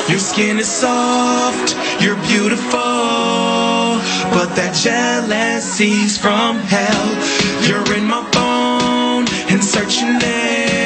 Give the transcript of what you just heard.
Your skin is soft, you're beautiful, but that jealousy's from hell. You're in my phone and searching there.